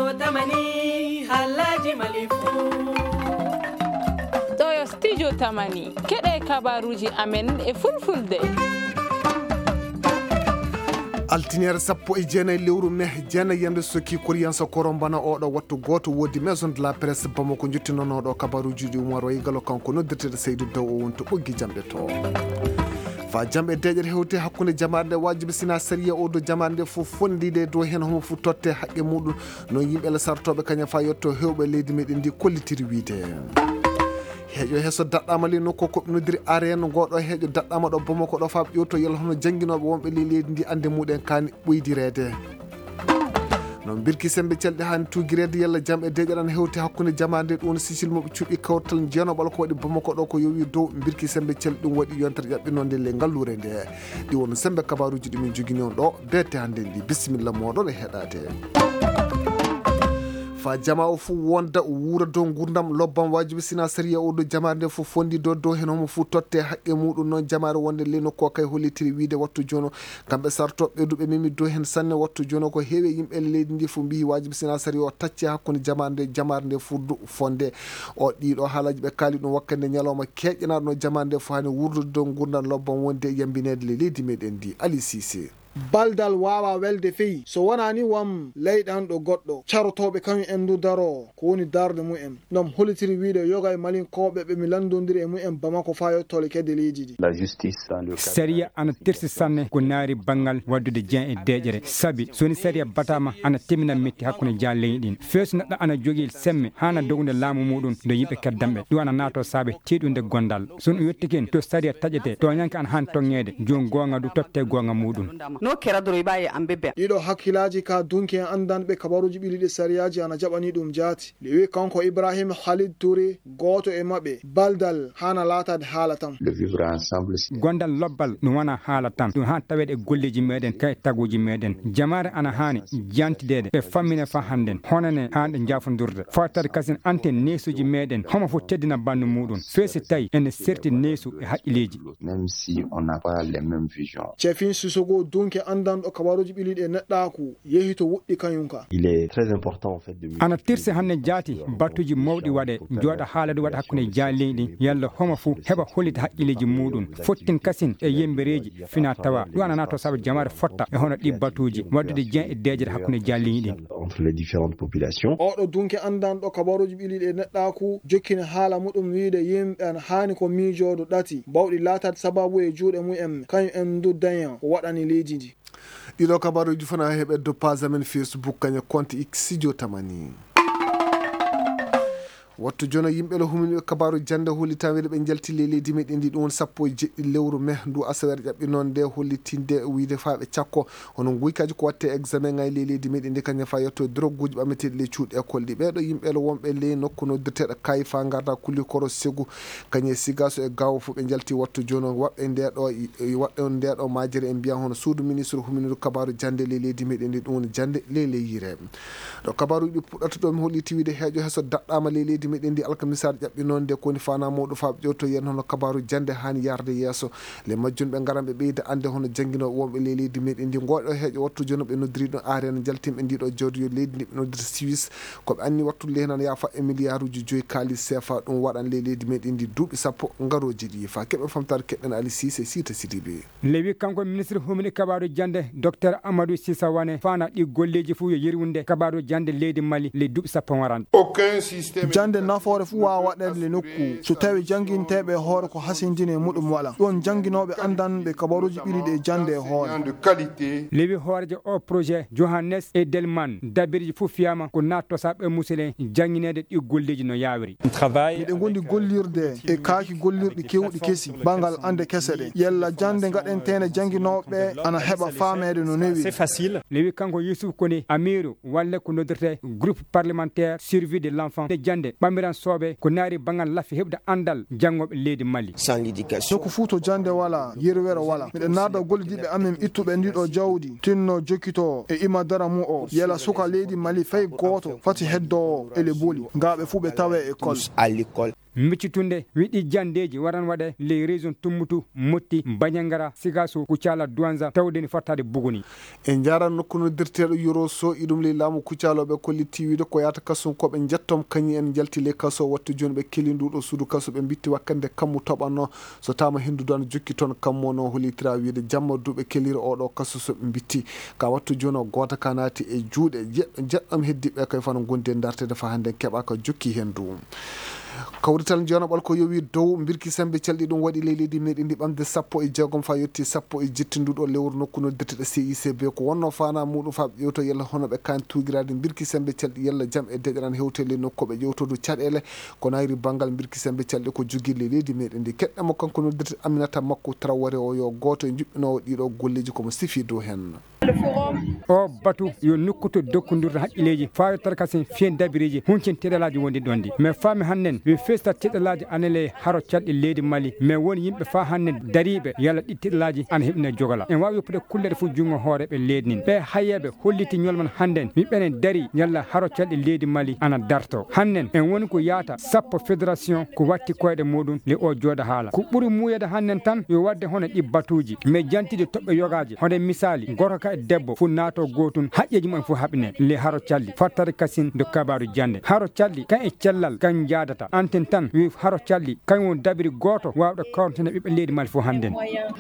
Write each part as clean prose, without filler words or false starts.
studio tamani halaji malifu toyo studio tamani kede kabaruji amen e fulfulde altiniere sappo e jeena lewru me jeena yande soki koriyansa korombana oɗo wattu goto wodi maison de la presse bamako jottinonoɗo kabaruji ɗi umar waygalo kanko noddirteɗo Seydou Daw o wonto ɓoggi jamɗe to fa jamɓe deƴere hewte hakkude jamarde wajibi sina sériya oɗo jamarde fof fondide dow hen homo fu totte haqqe muɗum no yimɓe sartoɓe kañum fa yetto hewɓe leydi meɗen ndi kollitiri wiide heeƴo heeso daɗɗama li nokko ko nodiri arena goɗo heeƴo daɗɗama ɗo Bamako ɗo fa ƴewto yelo hono jangguinoɓe wonɓe leydi ndi ande muɗen kani ɓoydirede non birki sembe celɗe hani tugirede yalla jamɓe deƴeɗan hewti hakkude jamande ɗum sisil moɓe cuuɓi kawtal jeenoɓala ko waɗi Bamako ɗo ko yowi dow birki sembe celɗe ɗum waɗi yontere ƴaɓɓinode le ngallure nde ɗi won sembe kabaruji ɗimin jogui on ɗo bette hande ndi bisimilla moɗon e heɗade fa jama o fu wonda wuura dow gurdam lobban wajibi sina sériya oɗo jamare fof fondi dow hen homo fu totte haqqe muɗum noon jamare wonde leno ko kay hollitiri wiide wattu jono kamɓe sartoɓe ɓeduɓe mimi dow hen sanne wattu jono ko heewi yimɓe leydi ndi fu mbi wajibi sina sériya o tacci hakkude jamare nde furdu fonde o ɗiɗo haalaji ɓe kaali ɗum wakkande ñalawma keƴƴanaɗo no jamare nde fo hani wurdude dow gurdam lobban wonde e yambinede leydi meɗen ndi Ali Cissé baldal wawa welde feyi so wonani wam leyɗanɗo goɗɗo carotoɓe kañum en du daro ko woni darde mumen ɗum holitiri wiide yoga e malinkoɓe ɓe mi landodiri e mumen Bamako fa yettole kedde leydi ɗi la justice séria ana tirsi sanne ko naari banggal waddude Dieng e deƴere sabi soni séria batama ana temina metti hakkude dia leyɗin feeso neɗɗo ana jogui semme hana dogude laamu muɗum do yimɓe keddamɓe ɗum ana nato saabe teɗude gondal sono yettiken to séria taƴete to ñanke ana han tonguede joni gonga du totte gonga muɗum no kera doro ibaye ambe be ɗiɗo hakkilaji ka dunki en andanɓe kabaruji ɓiliɗe sariyaji ana jaɓani ɗum jaati lewi kanko Ibrahim Khalid Touré goto e mabɓe baldal hana latade haala tan le vivre ensemble gondal lobbal ɗum wona haala tan ɗum han tawede e golleji meɗen kay taguji meɗen jamare ana hani jantidede ɓe fammine fa hannden honane hanɗe jafodurde fawtade kasen anten nesuji meɗen homo fof teddina bandu muɗum feesi tawi ene serti nesu e haqqileji même si on n'a pas les mêmes visions Cefin Sissoko dunki andanɗo kabaruji ɓiliɗe neɗɗaku yehi to wuɗɗi kañumka il est très important en fait de ana tirse hanne jaati battuji mawɗi waɗe jooɗa haalade waɗa hakkude dia leyɗi yalla homo fou heɓa hollita haqqileji muɗum fottin kasin e yembereji fina tawa ɗum ana nato saabu jamare fotta e hono ɗi battuji waddude Dieng e deƴere hakkude dia leyɗi entre les différentes populations oɗo dunki andanɗo kabaruji ɓiliɗe neɗɗaku jokkini haala muɗum wiide yimɓe an hani ko miijoɗo ɗati bawɗi latade sababu e juuɗe mumen kañum en du dañan ko waɗani leydi ndi ɗiɗo kabaruji fana heɓe do page amen Facebook kañum compte X studio tamani wattu jono yimɓe lo humini kabaru jande hollitawede ɓe jaltile leydi meɗen ndi ɗum won sappo e jeɗɗi lewru me ndu asawere ƴaɓɓinon nde hollitinde wiide faɓe cakko hono guykaji ko watte examen ngay leydi meɗen ndi kañum fa yetto drogueji ɓameteɗi le cuuɗi école ɗi ɓeɗo yimɓe lo wonɓe ley nokku noddirteɗo kayi fa garda kulli koro segu kañum sigaso e gawo fo ɓe jalti wattu jono waɓɓe ndeɗo ndeɗo majere en mbiya hono suudu ministre huminiɗo kabaru jande leydi meɗen ndi ɗum woni jande lele yireɓe ɗo kabaruji ɗi puɗɗata ɗo mi holliti wiide heeƴo heeso daɗɗama leydi meɗen ndi alkamisar ƴaɓɓinon nde koni fana mawɗo fa ƴewto yen hono kabaru jande hani yarde yesso le majjun ɓe garan ɓe ɓeyda ande hono jangguinoɓe wonɓe leydi meɗen ndi goɗo heeƴo wattu jono ɓe noddiri ɗo arena jaltimɓe ndiɗo jawdi yo leydi ndi ɓe noddiri Suisse koɓe anni wattude hen ana yafa e milliard uji 5 kalis CFA ɗum waɗan leydi meɗen ndi duuɓi sappo garoji ɗi fa keɓe famtare keɓɓen Ali Cissé Sita Sidibé lewi kanko ministre humini kabaru jande docteur Amadou Sissa Wane fana ɗi golleji fuu yo yirwunde kabaru jande leydi Mali le duuɓi sappo waran aucun système jande nafoore fu wawa waɗede nokku so tawi janguinteɓe hoore ko hasindine muɗum waɗa ɗon janguinoɓe andanɓe kabaruji ɓiliɗe jande e hoore lewi hooreje o projet Johannes e Delman dabirji fof fiyama ko natto saɓe musidɗen janguinede ɗi golleji no yawiri miɗe gondi gollirde e kaaki gollirɗi kewɗi keesi bangal ande kese ɗe yalla jande gaɗentene janguinoɓe ana heɓa famede no newi lewi kanko Youssouf Kone Amiru walla ko noddirte groupe parlementaire survie de l'enfant de jande ɓamiran soɓe ko naari bangal laffi heɓde andal janggoɓe leydi Mali nokku fuu to jande wala yerwere wala miɗen narda gollidiɓe amen ittuɓe ndiɗo jawdi tinno jokkito e imadara mu o yala suka leydi Mali fay goto fati heddo ele booli ngaɓe fuu ɓe tawe école miccitunde wiɗi jandeji waran waɗe les régions Tummutu Motti Bañangara Sigasso Kucala Douanza tawdeni fattade buguni en jaran nokkuno dirteɗo yoro so iɗum le laamu kucaloɓe kolliti wiide ko yata kasum koɓe jettom kañi en jalti le kaso wattu joni ɓe keli nduɗo suudu kaso ɓe bitti wakkande kammu toɓanno so tama hindude an jokki toon kammo no holitira wiide jamma duɓe keliri oɗo kaso so ɓe bitti ka wattu joni o goota ka naati e juuɗe jeɗɗam heddiɓe kay fano gondi e dartede fa hande keɓa ko jokki hen du kawrital jonaɓal ko yowi dow birki sembe calɗi ɗum waɗi leydi meɗi ndi ɓamde 16 fa yetti 10 nduɗo lewru nokkuno detteɗe CICB ko wonno fana muɗum fa ƴewto yalla hono ɓe kan tugirade birki sembe calɗi yalla jaam e deƴaran hewtele nokkoɓe ƴewtodu caɗele ko nayri banggal birki sembe calɗi ko jogui leydi meɗi ndi keɗɗamo kanko noddete Aminata Makko Traoré o yo goto e juɓɓinowo ɗiɗo golleji komo sifi dow hen o batu yo nokkuto dokkodirta haqqileji fawi tarkasen fien dabiriji huncen teɗelaji wondi ɗon di mais fami hannen wi festa teɗelaji anele haro calɗi leydi Mali mais woni yimɓe fa hannen dariɓe yalla ɗi teɗelaji ana heɓina jogala en wawi yoppude kullede fo jungo hooreɓe leydi nin ɓe hayyeɓe holliti ñolman hannen yimɓenen dari yalla haro calɗi leydi Mali ana darto hannen en woni ko yaata sappo fédération ko watti koyɗe muɗum le o jooɗa haala ko ɓuuri muyede hannen tan yo wadde hono ɗi batuji mais jantide toɓɓe yogaji hono misali goto ka e debbo fu nato gotun haƴƴeji mum fu haɓine le haro calli fattare kasin do kabaru jande haro calli kan e cellal kan jadata anten tan wi haro calli kan won dabiri goto wawɗo kawtene ɓiɓɓe leydi Mali fu handen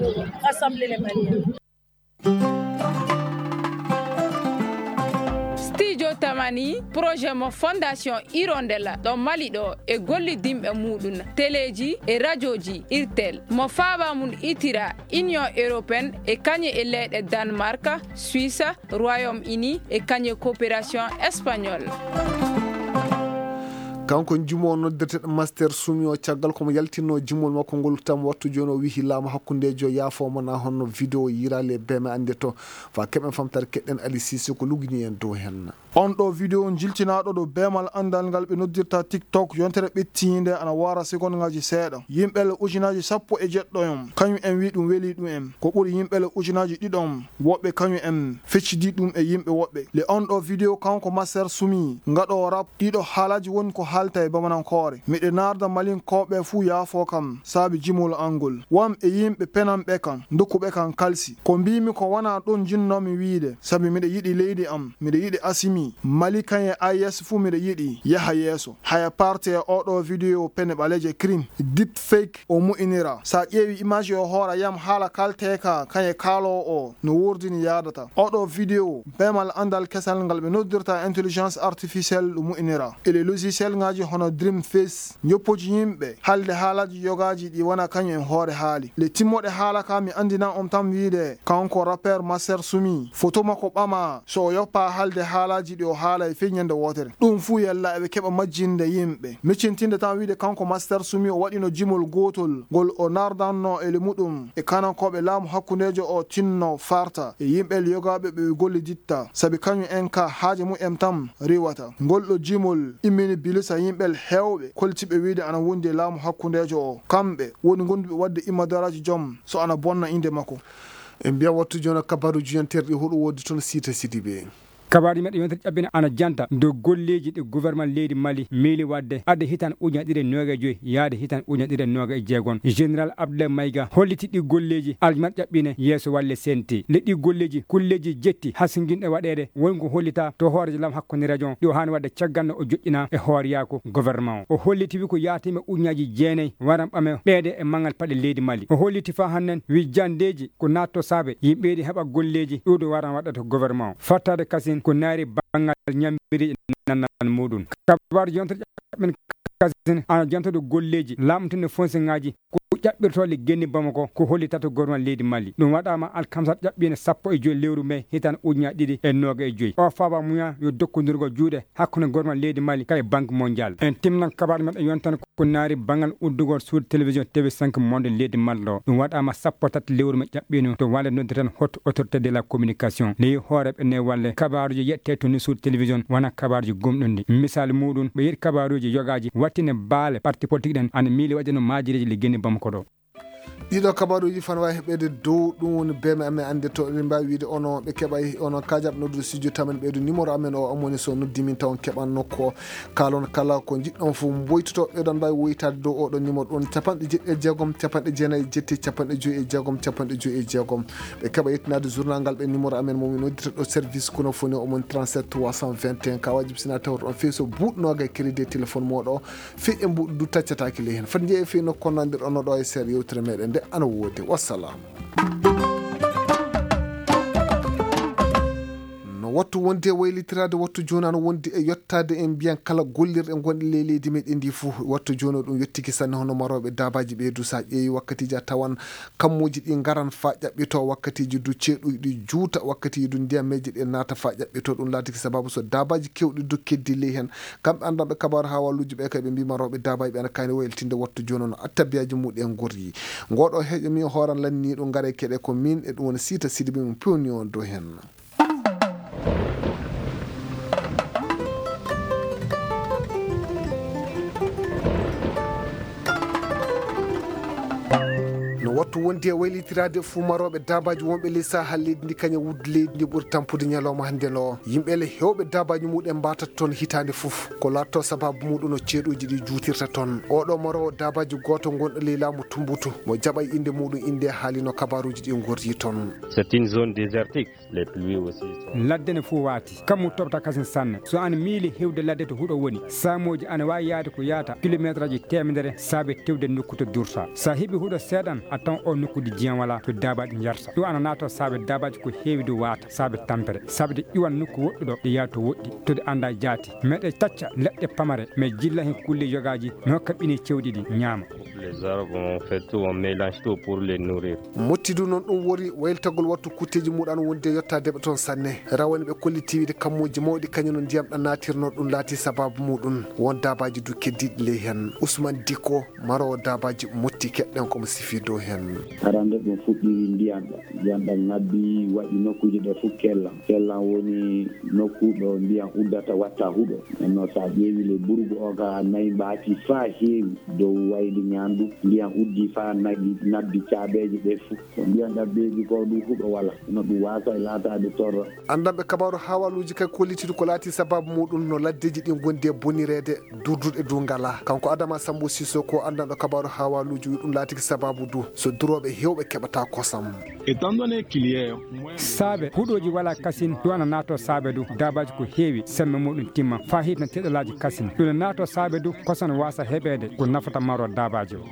studio tamani projet mo fondation Hirondella ɗo Mali ɗo e gollidimɓe muɗum téléji e radioji irtel mo faaba mum itira Union européenne e kañe e leyɗe Danemark Suisse Royaume-Uni e kañe coopération espagnole kanko jumo noddeteɗo master sumi o caggal komo yaltinno jumol makko ngol tam wattu joni o wihi laamu hakkundejo yafomo na honno vidéo yirale beme ande to fa keɓen famtare keɗɗen Ali Cissé ko lugni en dow hen on ɗo vidéo jiltinaɗo ɗo bemal andal ngal ɓe noddirta TikTok yontere ɓettinde ana wara seconde ngaji seeɗa yimɓele ujunaji 17 kañum en wi ɗum weeli ɗum en ko ɓuuri yimɓele ujunaji ɗiɗon woɓɓe kañum en feccidi ɗum e yimɓe woɓɓe le on ɗo vidéo kanko master sumi ngaɗo rap ɗiɗo haalaji woni ko halta e bamanankore miɗe narda malinkoɓe fuu yaafo kam saabi jimol angol wam e yimɓe penanɓe kan dokkuɓe kan kalsi ko mbimi ko wona ɗon jinnomi wiide saabi miɗe yiɗi leydi am miɗe yiɗi Assimi Mali kañe AIS fuu miɗe yiɗi yaha yeeso haya parte e oɗo vidéo pene ɓaleje crime deep fake o mu'inira sa ƴeewi image o hoora yam haala kalteka kañe kaalowo o no wurdini yadata oɗo vidéo bemal andal kesal ngal ɓe noddirta intelligence artificielle ɗo mu'inira ele logiciel ngaji hono dream face ñoppoji yimɓe halde haalaji yogaji ɗi wona kañum en hoore haali le timmoɗe haala ka mi andinan on tan wiide kanko rappeur Master Sumi photo makko ɓama so o yoppa halde haalaji ɗi o haala e feññande wotere ɗum fuu yalla eɓe keɓa majjinde yimɓe miccintinde tan wiide kanko Master Sumi o waɗino jimol gotol ngol o nardanno ele muɗum e kanankoɓe laamu hakkundejo o tinno farta e yimɓe yogaɓe ɓe golliditta sabi kañum en ka haaje mu'en tam riwata ngol ɗo jimol immini bilisa yimɓel hewɓe koltiɓe wiide ana wondi e laamu hakkundejo o kamɓe woni gonduɓe wadde imadaraji joom so ana bonna inde makko en mbiya wattu joni kabaruji yanterɗi huɗo wodi toon Sita Sidibé kabaru meɗe yontere ƴabbina ana janta do golleji ɗe gouvernement leydi Mali miili wadde adde hitan ujunaɗire noga joyi yaade hitan ujunaɗire noga e jeegon général Abdoulaye Maïga holliti ɗi golleji aljumat ƴaɓɓine yeeso walle senti le ɗi golleji kulleji jetti hasinguinɗe waɗede wonko hollita to hoorejo lam hakkude région ɗi o hani wadde cagganno o joƴƴina e hooreyako gouvernement o holliti wi ko yaatime ujunaji jeenayyi waran ɓame ɓeede e mangal paɗe leydi Mali o holliti fa hannen wi jandeji ko natto saabe yimɓeɗi heɓa golleji ɗo ɗo waran waɗata gouvernement fattade kasin ko naari bangal ñambiri nannan muɗum kabaru jontere ƴaɓɓen kasin ana jantoɗo golleji lamtinde fonse ngaji ko ƴaɓɓirtole genni Bamako ko hollitata gouvernement leydi Mali ɗum waɗama alkamsat ƴaɓɓine 15 lewru mai hitan ujunaje ɗiɗi e noga e joyyi o faaba muya yo dokkodirgo juuɗe hakkude gouvernement leydi Mali kay banque mondial en timnan kabaru meɗen yontana ko naari bangal uddugol suudu télévision TV5 monde leydi Mali ɗo ɗum waɗama 13 lewru mai ƴaɓɓino to walle noddirten haute autorité de la communication leyi hooreɓe ne walle kabaruji yette to ni suudu télévision wona kabaruji gomɗundi misal muɗum ɓe yiɗi kabaruji yogaji wattine baale parti politique ɗen ana miili waɗino majiriji le genni Bamako ɗo ɗiɗo kabaruji fan wawi heɓede dow ɗum woni beme amen ande to eɗen mbawi wiide ono ɓe keeɓa ono kajaɓe noddude studio tamen ɓeydo numéro amen o amoni so noddimin taw keɓan nokko kalon kala ko jiɗɗon fof boytoto ɓeɗon mbawi woytade dow oɗo numéro ɗon jeegom 56 ɓe keeɓa yettinade journal ngal ɓe numéro amen momin noddita ɗo service kono foni omon 37 321 ka wajib sina tawto on fewi so buɗnoga e crédit téléphone moɗo o fi e mbuɗo du taccataki ley hen fati jeeyi fi nokko nandir ono ɗo e seeɗa yewtere meɗen nde ana woodi wassalamu. wattu wonde waylitirade wattu joni ana wondi e yottade en mbiyan kala gollirɗe gonɗe leydi meɗen ndi fou wattu joni ɗum yettiki sanne hono maroɓe dabaji ɓeydu sa ƴeewi wakkatiji a tawan kammuji ɗi garan fa ƴaɓɓito wakkatiji du ceeɗuji ɗi juuta wakkatiji du ndiyameji ɗe naata fa ƴaɓɓito ɗum laatiki sababu so dabaji kewɗi du keddi ley hen kamɓe andanɓe kabaru ha walluji ɓe kay ɓe mbi maroɓe dabaji ɓe ana kayne waylitinde wattu joni no attabiyaji muɗum gorri ngoɗo heeƴo min hooran lanni ɗum gaare keɗe ko min e ɗum woni Sita Sidibé min pewni on dow hen. wattu wondi e waylitirade fumaroɓe dabaji wonɓe ley sahal leydi ndi kañum wudde leydi ndi ɓuuri tampude ñalawma hande no yimɓele hewɓe dabaji muɗum mbatata toon hitande foof ko latto sababu muɗum no ceeɗuji ɗi juutirta toon oɗo marowo dabaji goto gonɗo ley laamu Tumbutu mo jaɓay inde muɗum inde haalino kabaruji ɗi gorri toon. C'est une zone désertique, les pluies aussi ladde ne fo wati kammu tobta kasen sanne so an miili hewde ladde to huɗo woni samoji ana wawi yaade ko yaata kilométre aji temedere saabe tewde nokku to dursa sa heeɓi huɗo seeɗan a tan o nokkude jiyan wala to dabaji jarta ɗum ana nato saabe dabaji ko heewi do wata saabe tampere sabde iwan nokku woɗɗuɗo ɗe yaa to woɗɗi to ɗe anda jaati meɗe tacca leɗɗe pamare mais jilla hen kulle yogaji mi hokka ɓini cewɗi ɗi ñaama. Les arbres on fait tout, on mélange tout pour les nourrir. Mottidu non ɗum wori wayltagol wattu kutteji muɗan wonde yottadeɓe toon sanne rawani ɓe kollitiwide kammuji mawɗi kañum no ndiyam ɗan natirno ɗum laati sababu muɗum won dabaji du keddiɗi ley hen Ousmane Diko marowo dabaji motti keɗɗen komo sifi dow hen. arande ɗum fuɗɗi ndiyam ɗam ngabbi waɗi nokkuji ɗe fof kellan woni nokkuɗo ndiyam uddata watta huɗo no sa ƴeewi le burgu o ka nayi mbati fa heewi dow wayli ñandu ndiyam uddi fa nabbi caabeji ɗe fof ko ndiyam ɗam ɓeeɗi ko ɗum huɗo wala no ɗum wasa e laatade torra andanɓe kabaru ha walluji kay kollitiɗo ko laati sababu muɗum no laddeji ɗin gondi e bonirede durduɗe du ngala kanko Adama Sambou Sissoko andanɗo kabaru ha walluji wi ɗum laatiki sababu du so duroɓe hewɓe keɓata kosam saabe huɗoji wala kasine ɗum ana nato saabe du dabaji ko heewi semme muɗum timma fa hitna teɗolaji kasine ɗum ne nato saabe du kosan wasa heɓede ko nafata maro dabaji o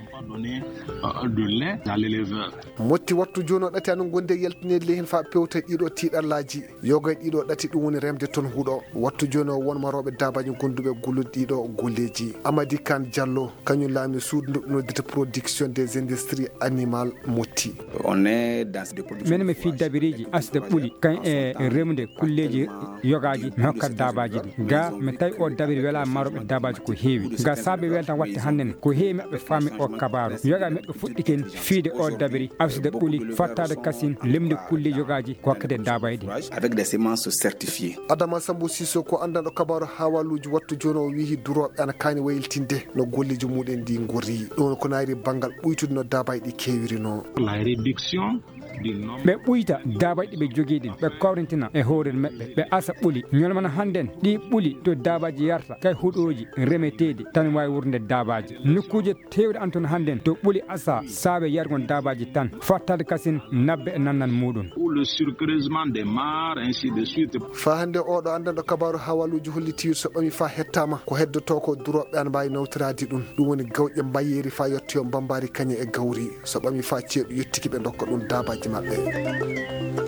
motti wattu joni o ɗati anon gonde yaltinede ley hen fa pewta ɗiɗo tiɗallaji yogay ɗiɗo ɗati ɗum woni remde toon huuɗo wattu joni o won maroɓe dabaji gonduɓe gollude ɗiɗo golleji Amady Kane Diallo kañum laami suudu noddita production des industries animales motti mene mi fi dabiriji asde ɓuuli kañ e remde kulleji yogaji mi hokkat dabaji ɗi ga mi tawi o dabiri wela maroɓe dabaji ko heewi ga saabe weltan watte hannen ko heewi maɓɓe faami o kabaru yoga meɓɓe fuɗɗiken fiide o dabiri asde ɓuuli fattade kasine lemde kulle yogaji ko hokkade dabaji ɗi avec des semences certifiées. Adama Sambou Sissoko andanɗo kabaru ha walluji wattu joni o wihi duroɓe ana kani wayltinde no golleji muɗen ndi gorri ɗon ko naari banggal ɓuytude no dabaji ɗi kewirino. La réduction ɓe ɓuyta dabaji ɓe joguiɗin ɓe kawrintina e hoorel maɓɓe ɓe asa ɓuuli ñolmana hannden ɗi ɓuuli to dabaji yarta kay huɗoji remeteɗi tan wawi wurde dabaji nokkuje tewɗe antoon hannden to ɓuuli asa saabe yargon dabaji tan fattade kasine nabbe e nannan muɗum le surcreusement des mares ainsi de suite fa hande oɗo andanɗo kabaru ha walluji hollitiwir so ɓami fa hettama ko heddoto ko duroɓe an mbawi nawtorade ɗum woni gawƴe mbayeri fa yettoyo bambari kañe e gawri so ɓami fa ceeɗu yettiki ɓe dokka ɗum dabaji maɓɓe.